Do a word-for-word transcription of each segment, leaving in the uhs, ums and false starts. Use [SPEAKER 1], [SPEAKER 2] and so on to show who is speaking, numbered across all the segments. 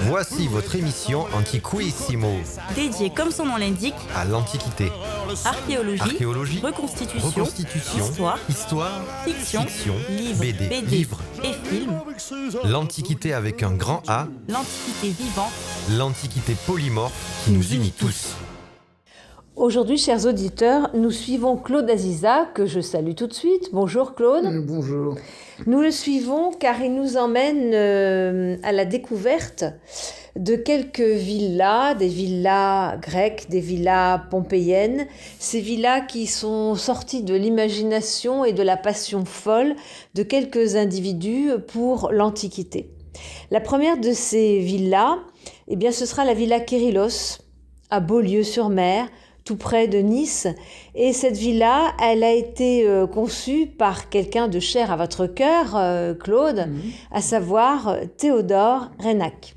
[SPEAKER 1] Voici votre émission Antiquissimo,
[SPEAKER 2] dédiée, comme son nom l'indique,
[SPEAKER 1] à l'Antiquité.
[SPEAKER 2] Archéologie,
[SPEAKER 1] Archéologie,
[SPEAKER 2] reconstitution,
[SPEAKER 1] reconstitution,
[SPEAKER 2] histoire,
[SPEAKER 1] histoire,
[SPEAKER 2] fiction,
[SPEAKER 1] fiction,
[SPEAKER 2] livres,
[SPEAKER 1] B D,
[SPEAKER 2] B D
[SPEAKER 1] livres.
[SPEAKER 2] et films,
[SPEAKER 1] L'Antiquité avec un grand A,
[SPEAKER 2] l'Antiquité vivante,
[SPEAKER 1] l'Antiquité polymorphe qui nous unit tous.
[SPEAKER 3] Aujourd'hui, chers auditeurs, nous suivons Claude Aziza, que je salue tout de suite. Bonjour Claude.
[SPEAKER 4] Bonjour.
[SPEAKER 3] Nous le suivons car il nous emmène euh, à la découverte de quelques villas, des villas grecques, des villas pompéiennes, ces villas qui sont sorties de l'imagination et de la passion folle de quelques individus pour l'Antiquité. La première de ces villas, eh bien, ce sera la villa Kérylos, à Beaulieu-sur-Mer, tout près de Nice. Et cette villa, elle a été euh, conçue par quelqu'un de cher à votre cœur, euh, Claude, mmh. à savoir Théodore Reynac.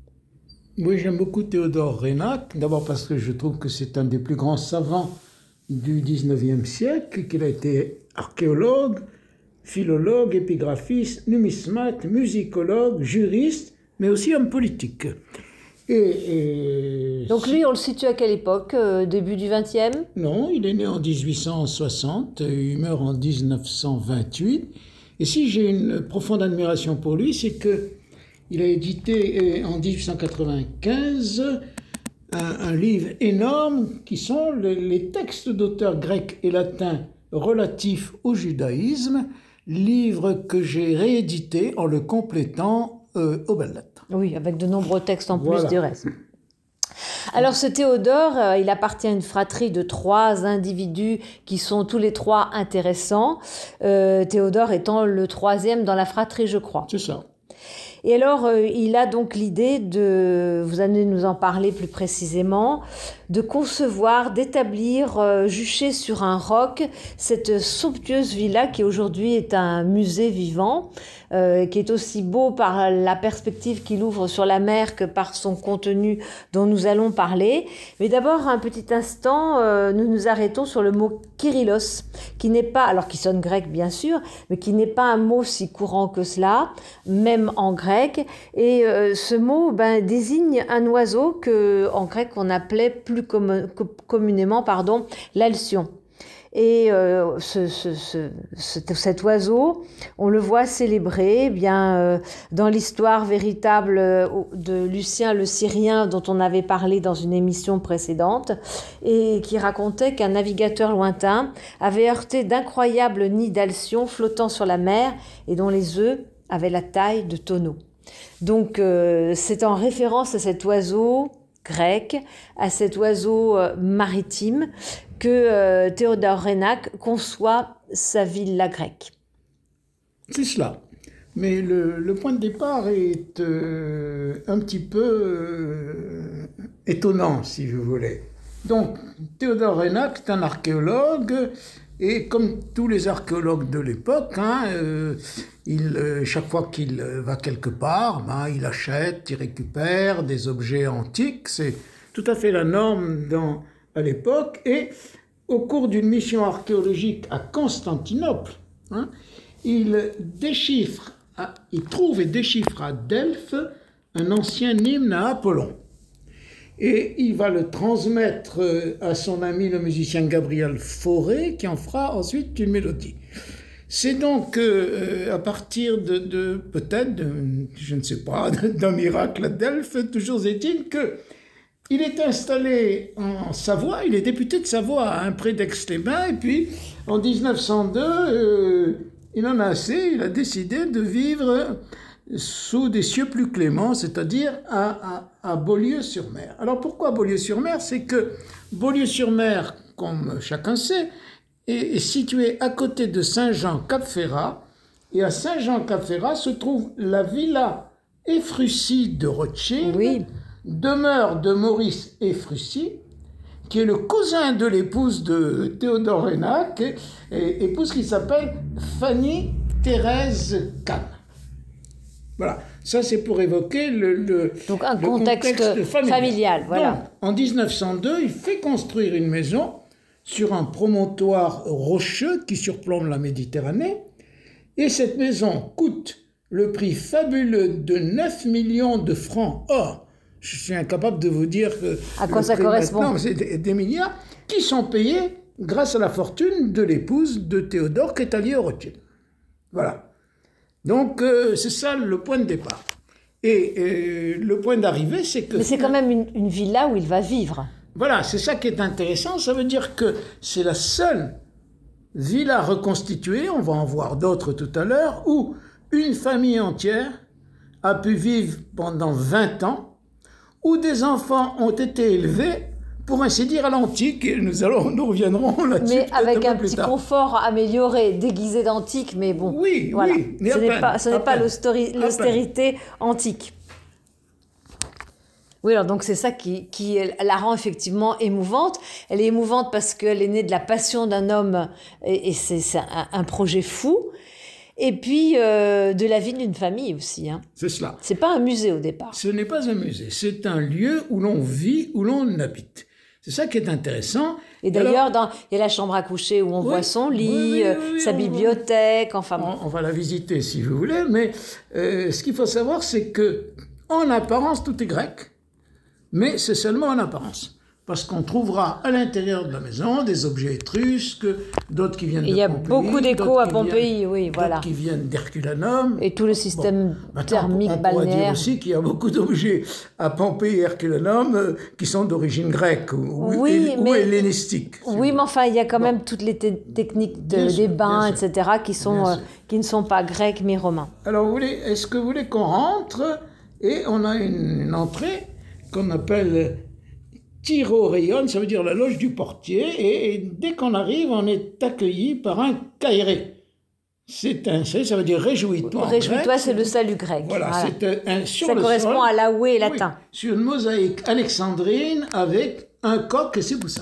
[SPEAKER 4] Oui, j'aime beaucoup Théodore Reynac, d'abord parce que je trouve que c'est un des plus grands savants du dix-neuvième siècle, qu'il a été archéologue, philologue, épigraphiste, numismate, musicologue, juriste, mais aussi homme politique. Et, et...
[SPEAKER 3] Donc lui, on le situe à quelle époque? euh, Début du vingtième?
[SPEAKER 4] Non, il est né en dix-huit cent soixante, il meurt en dix-neuf cent vingt-huit. Et si j'ai une profonde admiration pour lui, c'est que il a édité en dix-huit cent quatre-vingt-quinze un, un livre énorme qui sont les, les textes d'auteurs grecs et latins relatifs au judaïsme, livre que j'ai réédité en le complétant euh, aux belles lettres.
[SPEAKER 3] Oui, avec de nombreux textes en
[SPEAKER 4] voilà.
[SPEAKER 3] plus du reste. Alors ce Théodore, euh, il appartient à une fratrie de trois individus qui sont tous les trois intéressants. Euh, Théodore étant le troisième dans la fratrie, je crois.
[SPEAKER 4] C'est ça.
[SPEAKER 3] Et alors, euh, il a donc l'idée de, vous allez nous en parler plus précisément, de concevoir, d'établir, euh, juché sur un roc, cette somptueuse villa qui aujourd'hui est un musée vivant, euh, qui est aussi beau par la perspective qu'il ouvre sur la mer que par son contenu dont nous allons parler. Mais d'abord, un petit instant, euh, nous nous arrêtons sur le mot Kérylos, qui n'est pas, alors qui sonne grec bien sûr, mais qui n'est pas un mot si courant que cela, même en grec. Et euh, ce mot ben, désigne un oiseau que en grec on appelait plus com- communément pardon, l'alcyon. Et euh, ce, ce, ce, cet, cet oiseau, on le voit célébré eh bien, euh, dans l'histoire véritable de Lucien le Syrien dont on avait parlé dans une émission précédente et qui racontait qu'un navigateur lointain avait heurté d'incroyables nids d'alcyons flottant sur la mer et dont les œufs avaient la taille de tonneaux. Donc euh, c'est en référence à cet oiseau grec, à cet oiseau euh, maritime que euh, Théodore Reynac conçoit sa villa grecque.
[SPEAKER 4] C'est cela. Mais le, le point de départ est euh, un petit peu euh, étonnant, si vous voulez. Donc, Théodore Reynac est un archéologue, et comme tous les archéologues de l'époque, hein, euh, il, euh, chaque fois qu'il va quelque part, ben, il achète, il récupère des objets antiques. C'est tout à fait la norme dans, à l'époque. Et au cours d'une mission archéologique à Constantinople, hein, il déchiffre, il trouve et déchiffre à Delphes un ancien hymne à Apollon. Et il va le transmettre à son ami le musicien Gabriel Fauré, qui en fera ensuite une mélodie. C'est donc euh, à partir de, de peut-être, de, je ne sais pas, d'un miracle à Delphes, toujours est-il que il est installé en Savoie, il est député de Savoie, hein, près d'Aix-les-Bains, et puis en dix-neuf cent deux, euh, il en a assez, il a décidé de vivre sous des cieux plus cléments, c'est-à-dire à, à, à Beaulieu-sur-Mer. Alors pourquoi Beaulieu-sur-Mer? C'est que Beaulieu-sur-Mer, comme chacun sait, est, est situé à côté de Saint-Jean-Cap-Ferrat, et à Saint-Jean-Cap-Ferrat se trouve la villa Ephrussi de Rothschild,
[SPEAKER 3] oui.
[SPEAKER 4] demeure de Maurice Ephrussi, qui est le cousin de l'épouse de Théodore Reynac, et, et épouse qui s'appelle Fanny Thérèse Kahn. Voilà, ça c'est pour évoquer le, le,
[SPEAKER 3] Donc un
[SPEAKER 4] le
[SPEAKER 3] contexte,
[SPEAKER 4] contexte familial.
[SPEAKER 3] familial voilà.
[SPEAKER 4] Donc, en dix-neuf cent deux, il fait construire une maison sur un promontoire rocheux qui surplombe la Méditerranée, et cette maison coûte le prix fabuleux de neuf millions de francs or. Je suis incapable de vous dire que
[SPEAKER 3] à quoi ça correspond.
[SPEAKER 4] Non, c'est des, des milliards qui sont payés grâce à la fortune de l'épouse de Théodore qui est alliée au Rothschild. Voilà. Donc, euh, c'est ça le point de départ. Et euh, le point d'arrivée, c'est que...
[SPEAKER 3] Mais c'est quand même une, une villa où il va vivre.
[SPEAKER 4] Voilà, c'est ça qui est intéressant. Ça veut dire que c'est la seule villa reconstituée, on va en voir d'autres tout à l'heure, où une famille entière a pu vivre pendant vingt ans, où des enfants ont été élevés, pour ainsi dire, à l'antique, et nous, allons, nous reviendrons là-dessus.
[SPEAKER 3] Mais avec un, un petit
[SPEAKER 4] tard.
[SPEAKER 3] confort amélioré, déguisé d'antique, mais bon.
[SPEAKER 4] Oui,
[SPEAKER 3] voilà.
[SPEAKER 4] oui.
[SPEAKER 3] Mais ce n'est pas, ce n'est pas l'austérité antique. Oui, alors donc c'est ça qui, qui la rend effectivement émouvante. Elle est émouvante parce qu'elle est née de la passion d'un homme, et, et c'est, c'est un, un projet fou. Et puis, euh, de la vie d'une famille aussi. Hein.
[SPEAKER 4] C'est cela.
[SPEAKER 3] C'est pas un musée au départ.
[SPEAKER 4] Ce n'est pas un musée, c'est un lieu où l'on vit, où l'on habite. C'est ça qui est intéressant.
[SPEAKER 3] Et d'ailleurs, dans, il y a la chambre à coucher où on oui, voit son lit, oui, oui, oui, sa bibliothèque,
[SPEAKER 4] va,
[SPEAKER 3] enfin...
[SPEAKER 4] On, on va la visiter si vous voulez, mais euh, ce qu'il faut savoir, c'est que en apparence, tout est grec, mais c'est seulement en apparence. Parce qu'on trouvera à l'intérieur de la maison des objets étrusques, d'autres qui viennent de Pompéi.
[SPEAKER 3] Il y a beaucoup d'échos à Pompéi,
[SPEAKER 4] viennent,
[SPEAKER 3] oui, voilà.
[SPEAKER 4] D'autres qui viennent d'Herculanum.
[SPEAKER 3] Et tout le système bon, thermique
[SPEAKER 4] on
[SPEAKER 3] balnéaire.
[SPEAKER 4] On pourrait dire aussi qu'il y a beaucoup d'objets à Pompéi et Herculanum euh, qui sont d'origine grecque ou,
[SPEAKER 3] oui,
[SPEAKER 4] ou,
[SPEAKER 3] mais,
[SPEAKER 4] ou hellénistique. Si
[SPEAKER 3] oui, mais enfin, il y a quand bon. même toutes les t- techniques de, des sûr, bains, et cetera, qui, sont, euh, qui ne sont pas grecs mais romains.
[SPEAKER 4] Alors, vous voulez, est-ce que vous voulez qu'on rentre? Et on a une, une entrée qu'on appelle... Tyroreion, ça veut dire la loge du portier, et, et dès qu'on arrive, on est accueilli par un kairé. C'est un, ça veut dire réjouis-toi.
[SPEAKER 3] Réjouis-toi, c'est le salut grec.
[SPEAKER 4] Voilà, voilà. C'est un, un sur
[SPEAKER 3] ça
[SPEAKER 4] le
[SPEAKER 3] correspond
[SPEAKER 4] sol,
[SPEAKER 3] à l'Aoué latin.
[SPEAKER 4] Oui, sur une mosaïque alexandrine avec un coq et ses poussins.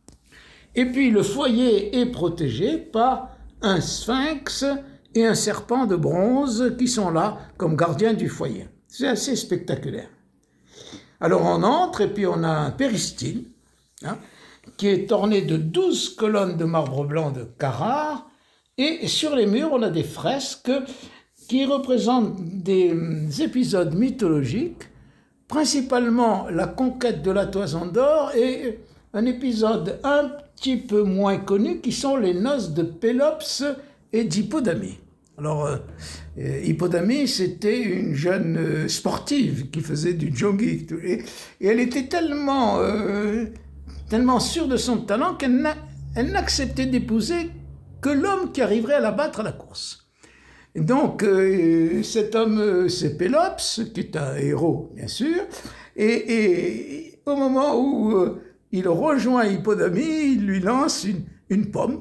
[SPEAKER 4] Et puis le foyer est protégé par un sphinx et un serpent de bronze qui sont là comme gardiens du foyer. C'est assez spectaculaire. Alors on entre et puis on a un péristyle hein, qui est orné de douze colonnes de marbre blanc de Carrare et sur les murs on a des fresques qui représentent des épisodes mythologiques, principalement la conquête de la Toison d'Or et un épisode un petit peu moins connu qui sont les noces de Pélops et d'Hippodamie. Alors, euh, Hippodamie, c'était une jeune euh, sportive qui faisait du jogging. Et, et elle était tellement, euh, tellement sûre de son talent qu'elle n'a, elle n'acceptait d'épouser que l'homme qui arriverait à la battre à la course. Et donc, euh, cet homme, euh, c'est Pélops, qui est un héros, bien sûr. Et, et au moment où euh, il rejoint Hippodamie, il lui lance une, une pomme.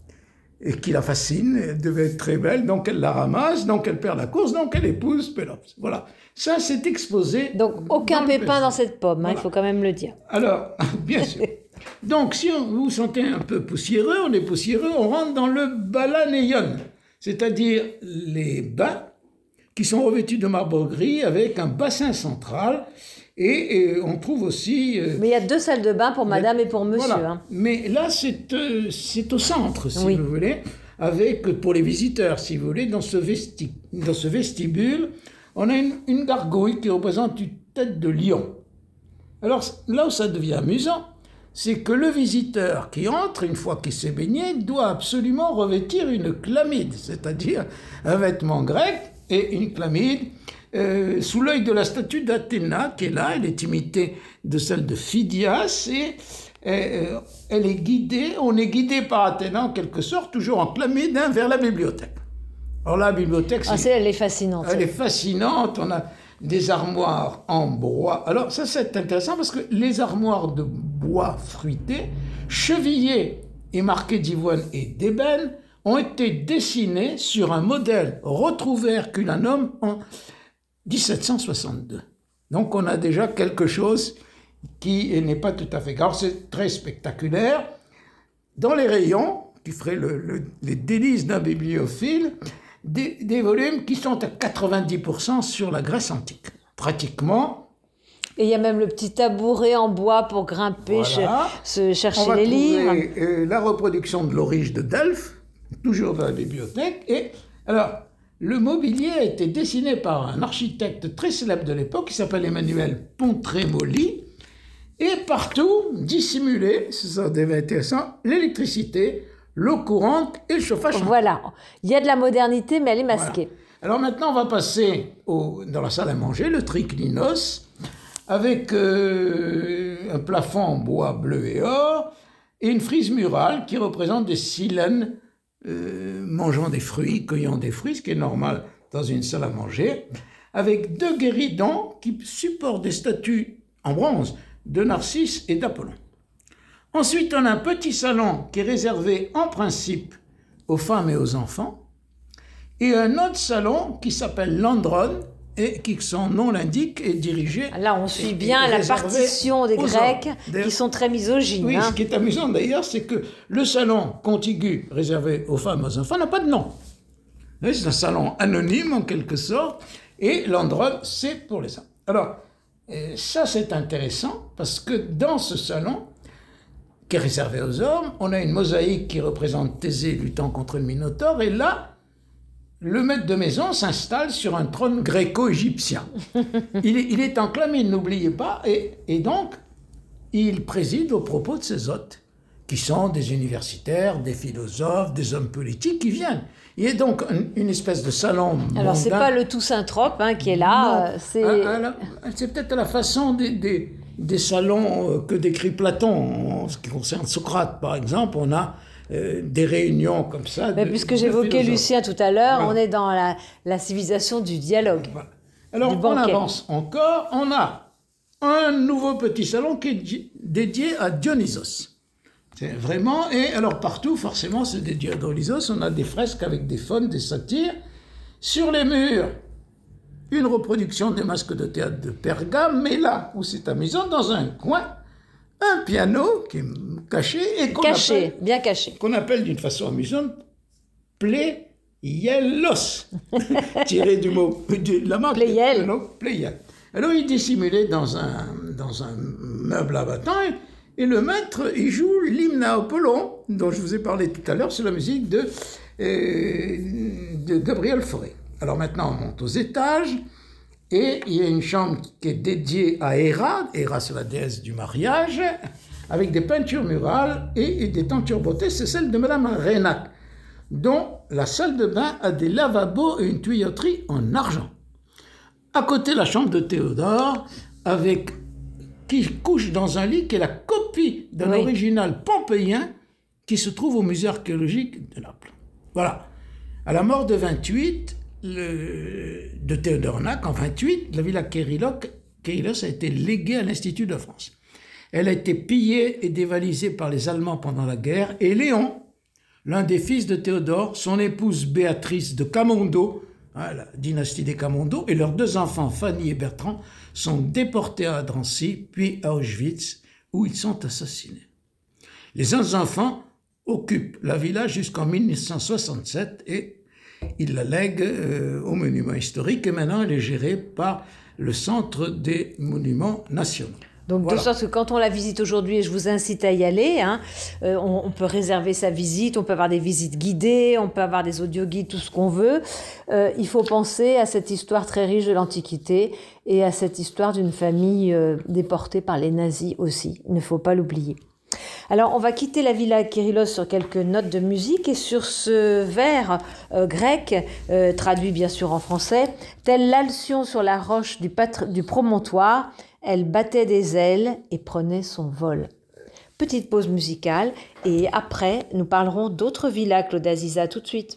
[SPEAKER 4] Et qui la fascine, elle devait être très belle, donc elle la ramasse, donc elle perd la course, donc elle épouse Pélops. Voilà, ça c'est exposé.
[SPEAKER 3] Donc aucun
[SPEAKER 4] dans
[SPEAKER 3] pépin dans cette pomme, hein, voilà. Il faut quand même le dire.
[SPEAKER 4] Alors, bien sûr. Donc si on, vous vous sentez un peu poussiéreux, on est poussiéreux, on rentre dans le balaneion, c'est-à-dire les bains qui sont revêtus de marbre gris avec un bassin central. Et, et on trouve aussi... Euh,
[SPEAKER 3] Mais il y a deux salles de bain pour madame et pour monsieur.
[SPEAKER 4] Voilà.
[SPEAKER 3] Hein.
[SPEAKER 4] Mais là, c'est, euh, c'est au centre, si
[SPEAKER 3] oui.
[SPEAKER 4] vous voulez, avec, pour les visiteurs, si vous voulez, dans ce, vesti- dans ce vestibule, on a une, une gargouille qui représente une tête de lion. Alors, là où ça devient amusant, c'est que le visiteur qui entre, une fois qu'il s'est baigné, doit absolument revêtir une chlamyde, c'est-à-dire un vêtement grec et une chlamyde, Euh, sous l'œil de la statue d'Athéna qui est là, elle est imitée de celle de Phidias et euh, elle est guidée, on est guidé par Athéna en quelque sorte, toujours en chlamyde hein, vers la bibliothèque. Alors la bibliothèque,
[SPEAKER 3] c'est, ah, c'est, elle est fascinante.
[SPEAKER 4] Elle est fascinante, on a des armoires en bois. Alors ça c'est intéressant parce que les armoires de bois fruité, chevillées et marquées d'ivoine et d'ébène, ont été dessinées sur un modèle retrouvé à Herculanum en dix-sept cent soixante-deux. Donc on a déjà quelque chose qui n'est pas tout à fait... Alors c'est très spectaculaire. Dans les rayons, qui feraient le, le, les délices d'un bibliophile, des, des volumes qui sont à quatre-vingt-dix pour cent sur la Grèce antique. Pratiquement.
[SPEAKER 3] Et il y a même le petit tabouret en bois pour grimper,
[SPEAKER 4] voilà.
[SPEAKER 3] ch- chercher
[SPEAKER 4] on va
[SPEAKER 3] les
[SPEAKER 4] trouver,
[SPEAKER 3] livres.
[SPEAKER 4] Euh, la reproduction de l'Orige de Delphes, toujours dans la bibliothèque. Et alors... le mobilier a été dessiné par un architecte très célèbre de l'époque qui s'appelle Emmanuel Pontremoli. Et partout, dissimulé, ça devait être intéressant, l'électricité, l'eau courante et le chauffage.
[SPEAKER 3] Voilà, il y a de la modernité, mais elle est masquée.
[SPEAKER 4] Voilà. Alors maintenant, on va passer au, dans la salle à manger, le triclinos, avec euh, un plafond en bois bleu et or, et une frise murale qui représente des silènes euh, mangeant des fruits, cueillant des fruits, ce qui est normal dans une salle à manger, avec deux guéridons qui supportent des statues en bronze de Narcisse et d'Apollon. Ensuite, on a un petit salon qui est réservé en principe aux femmes et aux enfants, et un autre salon qui s'appelle l'Androne, et qui, son nom l'indique, est dirigé...
[SPEAKER 3] Là, on suit bien la partition des Grecs, qui sont très misogynes.
[SPEAKER 4] Oui,
[SPEAKER 3] hein.
[SPEAKER 4] Ce qui est amusant d'ailleurs, c'est que le salon contigu réservé aux femmes et aux enfants n'a pas de nom. C'est un salon anonyme, en quelque sorte, et l'Androne, c'est pour les femmes. Alors, ça, c'est intéressant, parce que dans ce salon, qui est réservé aux hommes, on a une mosaïque qui représente Thésée luttant contre le Minotaure, et là, le maître de maison s'installe sur un trône gréco-égyptien. Il est, il est enclamé, n'oubliez pas, et, et donc, il préside aux propos de ses hôtes, qui sont des universitaires, des philosophes, des hommes politiques qui viennent. Il y a donc une, une espèce de salon mondain.
[SPEAKER 3] Alors, c'est pas le Toussaint-Trope hein, qui est là,
[SPEAKER 4] Non,
[SPEAKER 3] c'est...
[SPEAKER 4] à, à la, c'est peut-être à la façon des, des, des salons que décrit Platon. En ce qui concerne Socrate, par exemple, on a euh, des réunions comme ça.
[SPEAKER 3] Mais
[SPEAKER 4] de,
[SPEAKER 3] puisque
[SPEAKER 4] de
[SPEAKER 3] j'évoquais Lucien tout à l'heure,
[SPEAKER 4] voilà.
[SPEAKER 3] On est dans la, la civilisation du dialogue.
[SPEAKER 4] Voilà. Alors, on avance encore. On a un nouveau petit salon qui est dédié à Dionysos. C'est vraiment, et alors partout, forcément, c'est dédié à Dionysos. On a des fresques avec des faunes, des satyres. Sur les murs, une reproduction des masques de théâtre de Pergame, mais là où c'est amusant, dans un coin, un piano qui est caché et qu'on
[SPEAKER 3] caché,
[SPEAKER 4] appelle,
[SPEAKER 3] bien caché,
[SPEAKER 4] qu'on appelle d'une façon amusante Pléielos, tiré du mot de la marque
[SPEAKER 3] Pléiel.
[SPEAKER 4] Pléiel. Alors il est dissimulé dans un dans un meuble abattant et, et le maître il joue l'hymne à Apollon dont je vous ai parlé tout à l'heure sur la musique de euh, de Gabriel Fauré. Alors maintenant on monte aux étages. Et il y a une chambre qui est dédiée à Héra, Héra c'est la déesse du mariage, avec des peintures murales et, et des tentures beauté, c'est celle de Madame Reynac, dont la salle de bain a des lavabos et une tuyauterie en argent. À côté, la chambre de Théodore, avec, qui couche dans un lit qui est la copie d'un oui. original pompéien qui se trouve au musée archéologique de Naples. Voilà. À la mort de vingt-huit, Le, de Théodorenac, en vingt-huit, la villa Kérilos a été léguée à l'Institut de France. Elle a été pillée et dévalisée par les Allemands pendant la guerre, et Léon, l'un des fils de Théodore, son épouse Béatrice de Camondo, hein, la dynastie des Camondo, et leurs deux enfants, Fanny et Bertrand, sont déportés à Drancy, puis à Auschwitz, où ils sont assassinés. Les autres enfants occupent la villa jusqu'en mille neuf cent soixante-sept, et il la lègue euh, au monument historique et maintenant elle est gérée par le Centre des monuments nationaux.
[SPEAKER 3] Donc
[SPEAKER 4] voilà.
[SPEAKER 3] De sorte que quand on la visite aujourd'hui, et je vous incite à y aller, hein, euh, on, on peut réserver sa visite, on peut avoir des visites guidées, on peut avoir des audioguides, tout ce qu'on veut. Euh, il faut penser à cette histoire très riche de l'Antiquité et à cette histoire d'une famille euh, déportée par les nazis aussi. Il ne faut pas l'oublier. Alors, on va quitter la villa Kérilos sur quelques notes de musique et sur ce vers euh, grec, euh, traduit bien sûr en français, « Telle l'alcyon sur la roche du, patr- du promontoire, elle battait des ailes et prenait son vol. » Petite pause musicale et après, nous parlerons d'autres villas, Claude Aziza, tout de suite.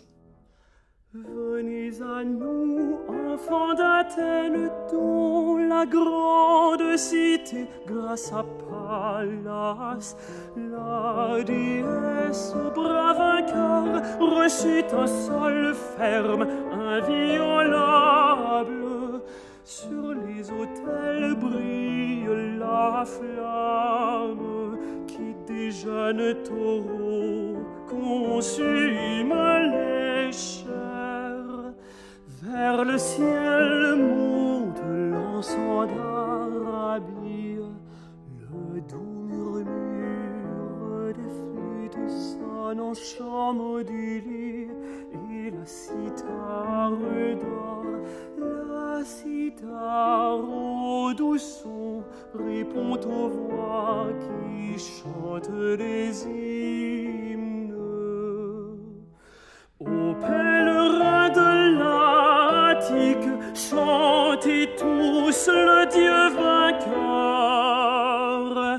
[SPEAKER 5] Venez à nous, enfants d'Athènes, dont la grande cité, grâce à Pallas, la déesse au bras vainqueur, reçut un sol ferme, inviolable. Sur les autels brille la flamme qui des jeunes taureaux consume les chairs. Vers le ciel monte l'encens d'Arabie, le doux murmure des flûtes sonne en chant modulé, et la cithare répond aux voix qui chantent des hymnes. Ô pèlerins de l'Attique, chantez tous le Dieu vainqueur.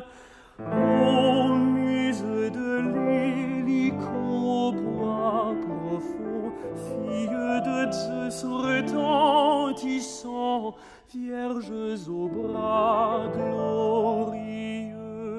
[SPEAKER 5] Ô muse de l'hélico bois profond, fille de Zeus retentissant, vierges aux bras glorieux.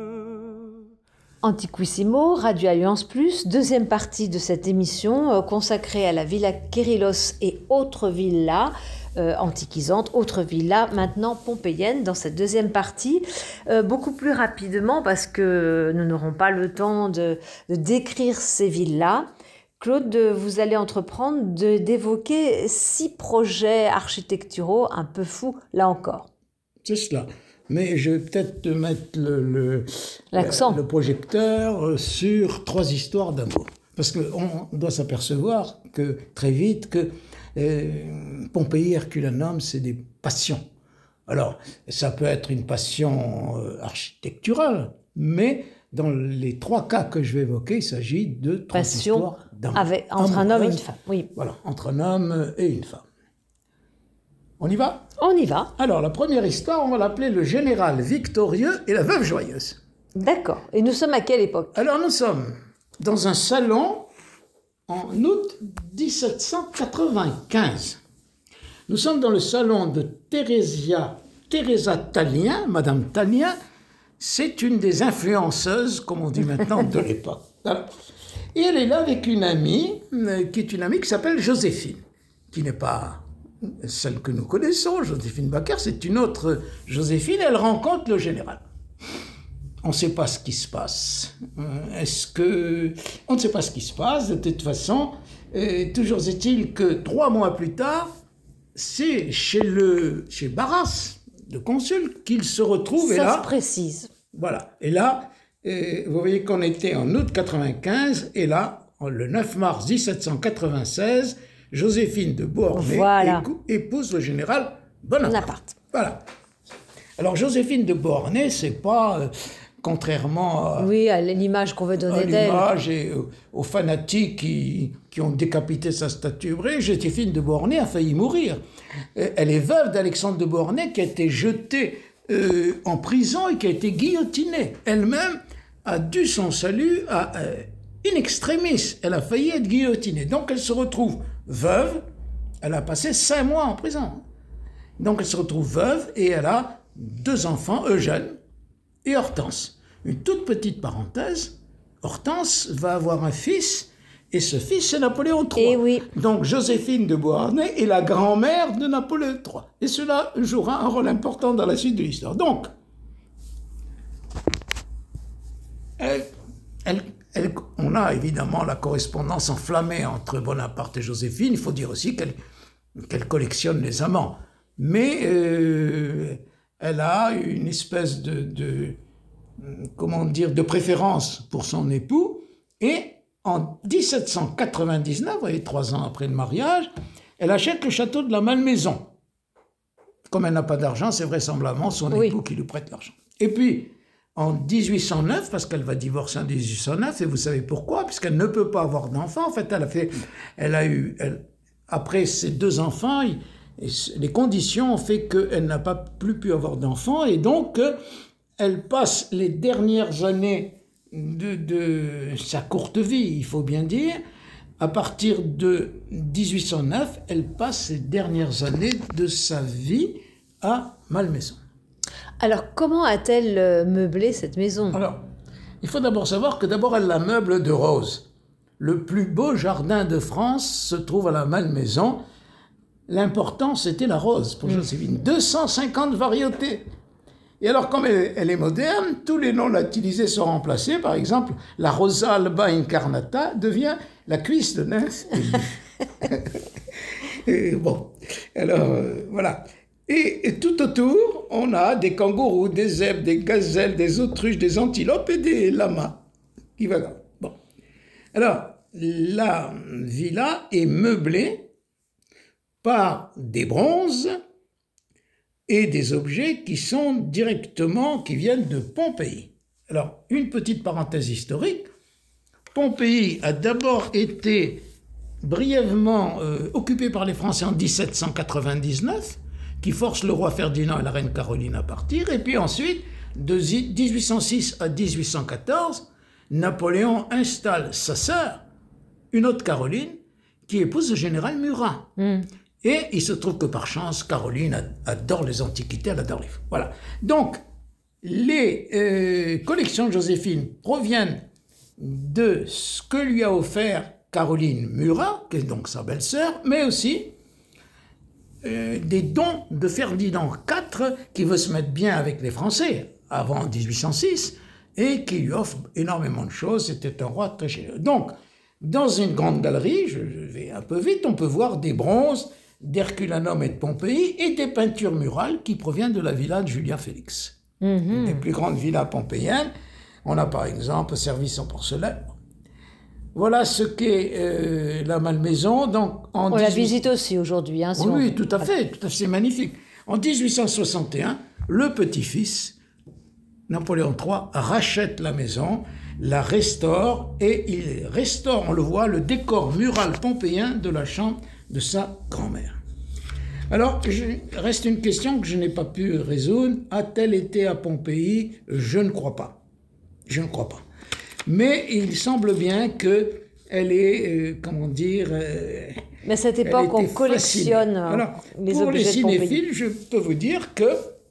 [SPEAKER 3] Antiquissimo, Radio Alliance Plus, deuxième partie de cette émission euh, consacrée à la Villa Kérylos et autres villas euh, antiquisantes, autres villas maintenant pompéiennes dans cette deuxième partie. Euh, beaucoup plus rapidement parce que nous n'aurons pas le temps de, de décrire ces villas. Claude, vous allez entreprendre de, d'évoquer six projets architecturaux un peu fous, là encore.
[SPEAKER 4] C'est cela. Mais je vais peut-être te mettre le, le,
[SPEAKER 3] L'accent.
[SPEAKER 4] le projecteur sur trois histoires d'amour. Parce qu'on doit s'apercevoir que très vite que euh, Pompéi Herculanum, c'est des passions. Alors, ça peut être une passion euh, architecturale, mais dans les trois cas que je vais évoquer, il s'agit de trois
[SPEAKER 3] Passion
[SPEAKER 4] histoires d'amour.
[SPEAKER 3] avec, entre un homme et une
[SPEAKER 4] Amoureuses.
[SPEAKER 3] femme. Oui,
[SPEAKER 4] Voilà, entre un homme et une femme. On y va ?
[SPEAKER 3] on y va.
[SPEAKER 4] Alors, la première histoire, on va l'appeler le général victorieux et la veuve joyeuse.
[SPEAKER 3] D'accord. Et nous sommes à quelle époque ?
[SPEAKER 4] Alors, nous sommes dans un salon en août dix-sept cent quatre-vingt-quinze. Nous sommes dans le salon de Thérésia, Teresa Tallien, Madame Tallien. C'est une des influenceuses, comme on dit maintenant, de l'époque. Voilà. Et elle est là avec une amie, euh, qui est une amie qui s'appelle Joséphine, qui n'est pas celle que nous connaissons, Joséphine Baker, c'est une autre Joséphine, elle rencontre le général. On ne sait pas ce qui se passe. Euh, Est-ce que... On ne sait pas ce qui se passe, de toute façon. Et toujours est-il que trois mois plus tard, c'est chez, le... chez Barras, le consul, qu'il se retrouve.
[SPEAKER 3] Ça
[SPEAKER 4] et là,
[SPEAKER 3] se précise.
[SPEAKER 4] Voilà. Et là, euh, vous voyez qu'on était en août quatre-vingt-quinze, et là, le neuf mars dix-sept cent quatre-vingt-seize, Joséphine de Beauharnais
[SPEAKER 3] Voilà.
[SPEAKER 4] écou- épouse le général Bonaparte.
[SPEAKER 3] Bonaparte.
[SPEAKER 4] Voilà. Alors, Joséphine de Beauharnais, c'est pas, euh, contrairement à,
[SPEAKER 3] Oui, à l'image qu'on veut
[SPEAKER 4] à
[SPEAKER 3] donner d'elle.
[SPEAKER 4] l'image et euh, aux fanatiques qui, qui ont décapité sa statue hébraïque, Joséphine de Beauharnais a failli mourir. Euh, Elle est veuve d'Alexandre de Beauharnais qui a été jeté euh, en prison et qui a été guillotinée. Elle-même a dû son salut à euh, in extremis. Elle a failli être guillotinée. Donc elle se retrouve veuve. Elle a passé cinq mois en prison. Donc elle se retrouve veuve et elle a deux enfants, Eugène et Hortense. Une toute petite parenthèse, Hortense va avoir un fils, et ce fils, c'est Napoléon trois.
[SPEAKER 3] Eh oui.
[SPEAKER 4] Donc Joséphine de Beauharnais est la grand-mère de Napoléon trois. Et cela jouera un rôle important dans la suite de l'histoire. Donc, elle, elle, elle- on a évidemment la correspondance enflammée entre Bonaparte et Joséphine. Il faut dire aussi qu'elle qu'elle collectionne les amants. Mais euh, elle a une espèce de, de, comment dire, de préférence pour son époux. Et en dix-sept cent quatre-vingt-dix-neuf, vous voyez, trois ans après le mariage, elle achète le château de la Malmaison. Comme elle n'a pas d'argent, c'est vraisemblablement son
[SPEAKER 3] Oui.
[SPEAKER 4] époux qui lui prête l'argent. Et puis, en dix-huit cent neuf, parce qu'elle va divorcer en dix-huit cent neuf, et vous savez pourquoi, puisqu'elle ne peut pas avoir d'enfants. En fait, elle a fait, elle a eu, elle, après ses deux enfants, il- et les conditions ont fait qu'elle n'a pas plus pu avoir d'enfants, et donc euh, elle passe les dernières années de, de sa courte vie, il faut bien dire. À partir de dix-huit cent neuf, elle passe les dernières années de sa vie à Malmaison.
[SPEAKER 3] Alors, comment a-t-elle euh, meublé cette maison ?
[SPEAKER 4] Alors, il faut d'abord savoir que d'abord elle la meuble de roses. Le plus beau jardin de France se trouve à la Malmaison. L'important, c'était la rose pour Joséphine. deux cent cinquante variétés. Et alors, comme elle, elle est moderne, tous les noms latinisés sont remplacés. Par exemple, la Rosa alba incarnata devient la cuisse de nymphe. Et bon, alors, euh, voilà. Et, et tout autour, on a des kangourous, des zèbres, des gazelles, des autruches, des antilopes et des lamas qui vagabondent. Bon. Alors, la villa est meublée par des bronzes et des objets qui sont directement, qui viennent de Pompéi. Alors, une petite parenthèse historique. Pompéi a d'abord été brièvement euh, occupé par les Français en dix-sept cent quatre-vingt-dix-neuf, qui force le roi Ferdinand et la reine Caroline à partir, et puis ensuite, de dix-huit cent six à dix-huit cent quatorze, Napoléon installe sa sœur, une autre Caroline, qui épouse le général Murat. Mm. Et il se trouve que par chance, Caroline adore les antiquités, elle adore les livres. Voilà. Donc, les euh, collections de Joséphine proviennent de ce que lui a offert Caroline Murat, qui est donc sa belle-sœur, mais aussi euh, des dons de Ferdinand quatre, qui veut se mettre bien avec les Français, avant dix-huit cent six, et qui lui offre énormément de choses. C'était un roi très généreux. Donc, dans une grande galerie, je vais un peu vite, on peut voir des bronzes d'Herculanum et de Pompéi et des peintures murales qui proviennent de la villa de Julien Félix. Mm-hmm. Une des plus grandes villas pompéiennes. On a par exemple Service en porcelaine. Voilà ce qu'est euh, la Malmaison. Donc, en
[SPEAKER 3] on dix-huit... la visite aussi aujourd'hui. Hein, si
[SPEAKER 4] oui,
[SPEAKER 3] on...
[SPEAKER 4] tout à fait, tout à fait, c'est magnifique. En dix-huit cent soixante et un, le petit-fils, Napoléon trois, rachète la maison, la restaure, et il restaure, on le voit, le décor mural pompéien de la chambre de sa grand-mère. Alors, il reste une question que je n'ai pas pu résoudre. A-t-elle été à Pompéi? Je ne crois pas. Je ne crois pas. Mais il semble bien qu'elle est, euh, comment dire... Euh,
[SPEAKER 3] Mais à cette époque, on collectionne
[SPEAKER 4] Alors,
[SPEAKER 3] les
[SPEAKER 4] pour
[SPEAKER 3] objets
[SPEAKER 4] les
[SPEAKER 3] de Pompéi.
[SPEAKER 4] cinéphiles, je peux vous dire que,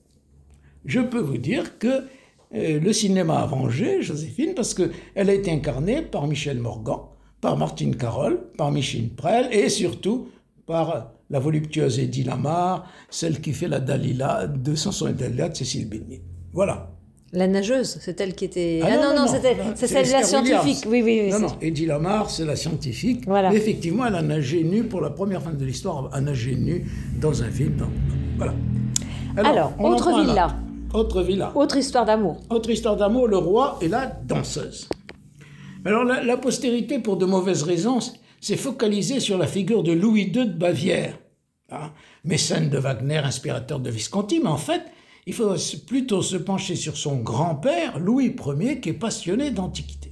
[SPEAKER 4] je peux vous dire que euh, le cinéma a vengé Joséphine, parce qu'elle a été incarnée par Michel Morgan, par Martine Carole, par Micheline Prel, et surtout par la voluptueuse Eddie Lamar, celle qui fait la Dalila de Samson et Dalila de Cécile Bigny. Voilà.
[SPEAKER 3] La nageuse, c'est elle qui était...
[SPEAKER 4] Ah,
[SPEAKER 3] ah
[SPEAKER 4] non,
[SPEAKER 3] non,
[SPEAKER 4] non,
[SPEAKER 3] non,
[SPEAKER 4] non,
[SPEAKER 3] c'était,
[SPEAKER 4] non,
[SPEAKER 3] c'est
[SPEAKER 4] c'est
[SPEAKER 3] celle de la
[SPEAKER 4] Esther Williams.
[SPEAKER 3] scientifique. Oui, oui, oui.
[SPEAKER 4] Non,
[SPEAKER 3] c'est...
[SPEAKER 4] non, Eddie Lamar, c'est la scientifique.
[SPEAKER 3] Voilà.
[SPEAKER 4] Mais effectivement, elle a nagé nue pour la première fois de l'histoire, elle a nagé nue dans un film. Dans... Voilà.
[SPEAKER 3] Alors, Alors autre villa.
[SPEAKER 4] Là. Autre villa.
[SPEAKER 3] Autre histoire d'amour.
[SPEAKER 4] Autre histoire d'amour, le roi et la danseuse. Alors, la, la postérité, pour de mauvaises raisons, s'est focalisée sur la figure de Louis deux de Bavière, hein, mécène de Wagner, inspirateur de Visconti, mais en fait, il faut plutôt se pencher sur son grand-père, Louis Ier, qui est passionné d'antiquité.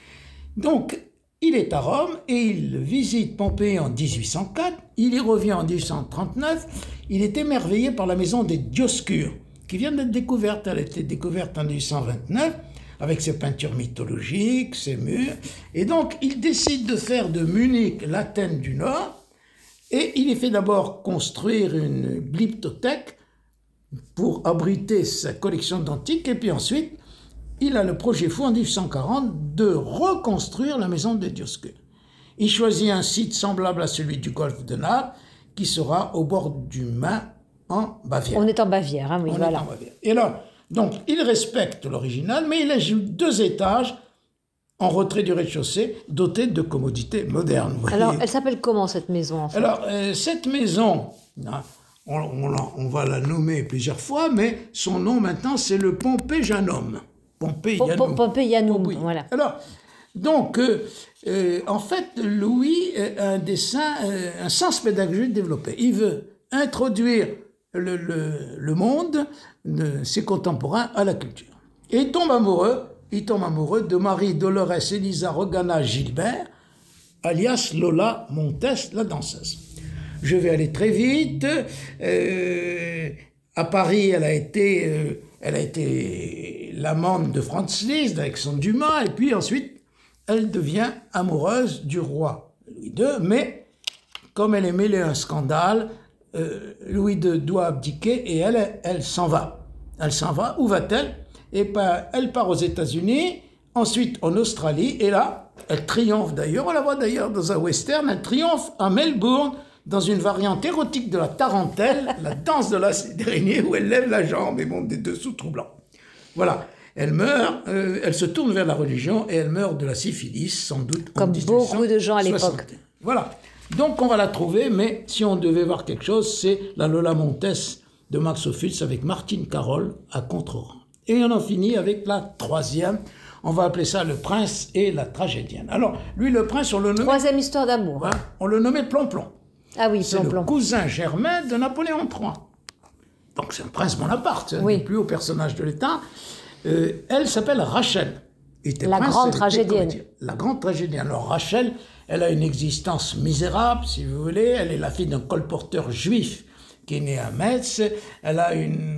[SPEAKER 4] Donc, il est à Rome et il visite Pompéi en dix-huit cent quatre, il y revient en dix-huit cent trente-neuf, il est émerveillé par la maison des Dioscures, qui vient d'être découverte, elle a été découverte en dix-huit cent vingt-neuf, avec ses peintures mythologiques, ses murs, et donc il décide de faire de Munich l'Athènes du Nord, et il y fait d'abord construire une glyptothèque pour abriter sa collection d'antiques, et puis ensuite, il a le projet fou en dix-huit cent quarante de reconstruire la maison des Dioscures. Il choisit un site semblable à celui du golfe de Naples, qui sera au bord du Main, en Bavière.
[SPEAKER 3] On est en Bavière, hein, oui,
[SPEAKER 4] On
[SPEAKER 3] voilà.
[SPEAKER 4] est en Bavière. Et alors, donc, il respecte l'original, mais il ajoute deux étages en retrait du rez-de-chaussée, dotés de commodités modernes. Vous
[SPEAKER 3] Alors,
[SPEAKER 4] voyez.
[SPEAKER 3] elle s'appelle comment, cette maison, en fait?
[SPEAKER 4] Alors, euh, cette maison, hein, on, on, on va la nommer plusieurs fois, mais son nom maintenant, c'est le Pompéjanum. Pompéianum.
[SPEAKER 3] Pom- Pompéianum,
[SPEAKER 4] Oui.
[SPEAKER 3] voilà.
[SPEAKER 4] Alors, donc, euh, euh, en fait, Louis a un dessin, euh, un sens pédagogique développé. Il veut introduire le, le, le monde, de ses contemporains, à la culture. Et il tombe amoureux, il tombe amoureux de Marie Dolores Elisa Rogana Gilbert, alias Lola Montes, la danseuse. Je vais aller très vite. Euh, à Paris, elle a été, euh, elle a été l'amante de Franz Liszt, d'Alexandre Dumas, et puis ensuite, elle devient amoureuse du roi Louis deux, mais comme elle est mêlée à un scandale, euh, Louis deux doit abdiquer et elle, elle, elle s'en va. Elle s'en va. Où va-t-elle? Et ben, elle part aux États-Unis, ensuite en Australie, et là, elle triomphe d'ailleurs, on la voit d'ailleurs dans un western, elle triomphe à Melbourne, dans une variante érotique de la tarentelle, la danse de la cérénie, où elle lève la jambe et monte des dessous troublants. Voilà. Elle meurt, euh, elle se tourne vers la religion et elle meurt de la syphilis, sans doute.
[SPEAKER 3] Comme
[SPEAKER 4] en
[SPEAKER 3] beaucoup de gens à l'époque.
[SPEAKER 4] soixante. Voilà. Donc on va la trouver, mais si on devait voir quelque chose, c'est la Lola Montes de Max Ophuls avec Martine Carole à contre-rang. Et on en finit avec la troisième. On va appeler ça le prince et la tragédienne. Alors, lui, le prince, on le nommait...
[SPEAKER 3] Troisième histoire d'amour.
[SPEAKER 4] Voilà, on le nommait Plomplon.
[SPEAKER 3] Ah oui,
[SPEAKER 4] C'est
[SPEAKER 3] Plomplon.
[SPEAKER 4] le cousin germain de Napoléon trois. donc c'est un prince Bonaparte, c'est un
[SPEAKER 3] Oui.
[SPEAKER 4] des plus hauts personnages de l'État. Euh, elle s'appelle Rachel. Il était
[SPEAKER 3] La
[SPEAKER 4] prince,
[SPEAKER 3] grande
[SPEAKER 4] elle était
[SPEAKER 3] tragédienne.
[SPEAKER 4] comédienne. La grande tragédienne. Alors Rachel, elle a une existence misérable, si vous voulez. Elle est la fille d'un colporteur juif qui est né à Metz. Elle a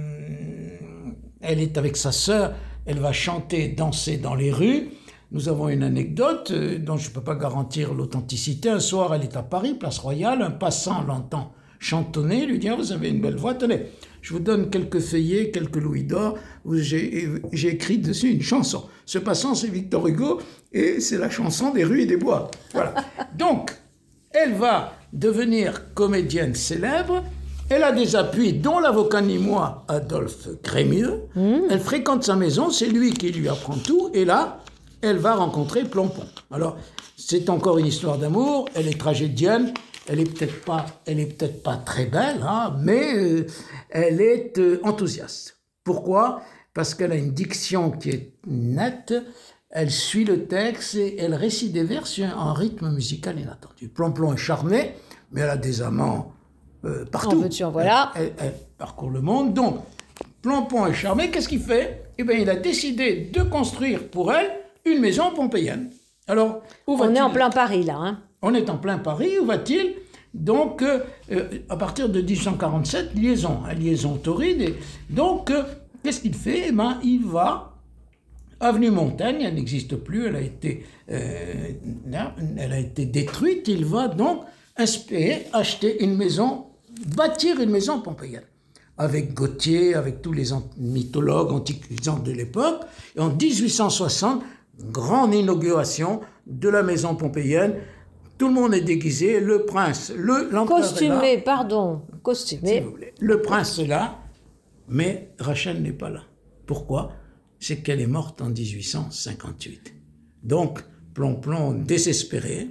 [SPEAKER 4] une... Elle est avec sa sœur. Elle va chanter, danser dans les rues. Nous avons une anecdote euh, dont je ne peux pas garantir l'authenticité. Un soir, elle est à Paris, place Royale. Un passant l'entend chantonner, lui dit ah, « Vous avez une belle voix, tenez, je vous donne quelques feuillets, quelques louis d'or, où j'ai j'ai écrit dessus une chanson. Ce passant, c'est Victor Hugo, et c'est la chanson des rues et des bois. » Voilà. Donc, elle va devenir comédienne célèbre. Elle a des appuis, dont l'avocat nîmois Adolphe Crémieux. Mmh. Elle fréquente sa maison, c'est lui qui lui apprend tout, et là, elle va rencontrer Planpon. Alors, c'est encore une histoire d'amour, elle est tragédienne, elle est peut-être pas, elle est peut-être pas très belle, hein, mais euh, elle est euh, enthousiaste. Pourquoi ? Parce qu'elle a une diction qui est nette, elle suit le texte et elle récite des vers sur un rythme musical inattendu. Planpon est charmée, mais elle a des amants euh, partout.
[SPEAKER 3] En veux-tu, en voilà.
[SPEAKER 4] Elle, elle, elle parcourt le monde, donc Planpon est charmé, qu'est-ce qu'il fait ? Eh bien, il a décidé de construire pour elle une maison pompéienne. Alors, où va-t-il ?
[SPEAKER 3] On est en plein Paris, là. Hein.
[SPEAKER 4] On est en plein Paris, où va-t-il ? Donc, euh, à partir de dix-huit cent quarante-sept, liaison, hein, liaison torride. Et donc, euh, qu'est-ce qu'il fait ? Eh bien, il va, avenue Montaigne, elle n'existe plus, elle a été, euh, elle a été détruite. Il va donc inspirer, acheter une maison, bâtir une maison pompéienne. Avec Gautier, avec tous les mythologues antiquisants de l'époque. Et en dix-huit cent soixante, grande inauguration de la maison pompéienne. Tout le monde est déguisé, le prince, le l'empereur
[SPEAKER 3] Costumé,
[SPEAKER 4] est là.
[SPEAKER 3] pardon, costumé.
[SPEAKER 4] Si vous voulez. Le prince est là, mais Rachel n'est pas là. Pourquoi ? C'est qu'elle est morte en dix-huit cent cinquante-huit. Donc, Planpon, désespéré,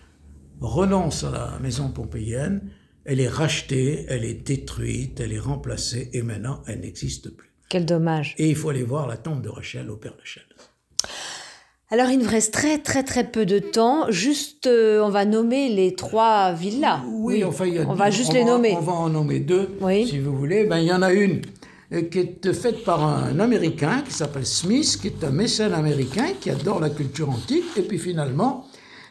[SPEAKER 4] renonce à la maison pompéienne, elle est rachetée, elle est détruite, elle est remplacée, et maintenant, elle n'existe plus.
[SPEAKER 3] Quel dommage.
[SPEAKER 4] Et il faut aller voir la tombe de Rachel au Père-Lachaise.
[SPEAKER 3] Alors, il nous reste très, très, très peu de temps. Juste, euh, on va nommer les trois villas.
[SPEAKER 4] Oui, oui. Enfin, il y a
[SPEAKER 3] on
[SPEAKER 4] deux,
[SPEAKER 3] va juste
[SPEAKER 4] on
[SPEAKER 3] les
[SPEAKER 4] va,
[SPEAKER 3] nommer.
[SPEAKER 4] On va en nommer deux,
[SPEAKER 3] oui.
[SPEAKER 4] si vous voulez. Ben, il y en a une euh, qui est faite par un Américain qui s'appelle Smith, qui est un mécène américain qui adore la culture antique. Et puis finalement,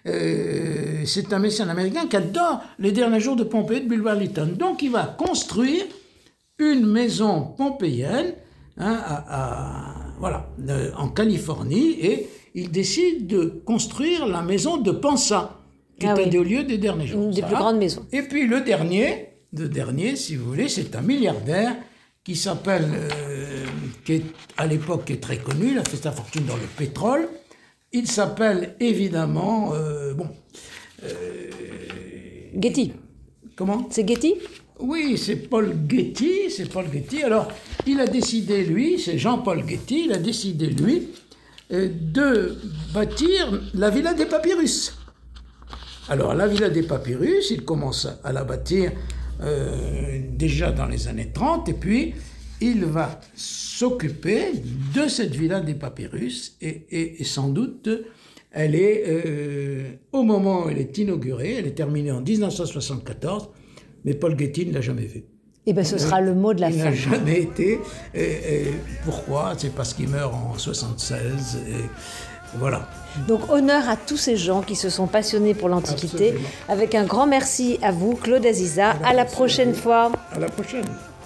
[SPEAKER 4] euh, c'est un mécène américain qui adore les derniers jours de Pompée, de Bulwer Lytton. Donc, il va construire une maison pompéienne hein, à, à, voilà, euh, en Californie, et il décide de construire la maison de Pensa, qui
[SPEAKER 3] ah
[SPEAKER 4] est
[SPEAKER 3] oui.
[SPEAKER 4] un des lieux des derniers jours.
[SPEAKER 3] Une des
[SPEAKER 4] Ça
[SPEAKER 3] plus
[SPEAKER 4] va.
[SPEAKER 3] grandes maisons.
[SPEAKER 4] Et puis le dernier, le dernier, si vous voulez, c'est un milliardaire qui s'appelle, euh, qui est à l'époque qui est très connu, il a fait sa fortune dans le pétrole. Il s'appelle évidemment, euh, bon. Euh,
[SPEAKER 3] Getty.
[SPEAKER 4] Comment ?
[SPEAKER 3] C'est Getty ?
[SPEAKER 4] Oui, c'est Paul Getty, c'est Paul Getty. Alors, il a décidé, lui, c'est Jean-Paul Getty, il a décidé, lui, euh, de bâtir la Villa des Papyrus. Alors, la Villa des Papyrus, il commence à la bâtir euh, déjà dans les années trente, et puis il va s'occuper de cette Villa des Papyrus, et, et, et sans doute, elle est, euh, au moment où elle est inaugurée, elle est terminée en dix-neuf cent soixante-quatorze, mais Paul Getty ne l'a jamais vue.
[SPEAKER 3] Eh bien, ce sera le mot de la
[SPEAKER 4] il
[SPEAKER 3] fin.
[SPEAKER 4] n'a jamais été. Et, et pourquoi ? C'est parce qu'il meurt en soixante-seize. Et voilà.
[SPEAKER 3] Donc, honneur à tous ces gens qui se sont passionnés pour l'Antiquité.
[SPEAKER 4] Absolument.
[SPEAKER 3] Avec un grand merci à vous, Claude Aziza. À la prochaine fois.
[SPEAKER 4] À la prochaine.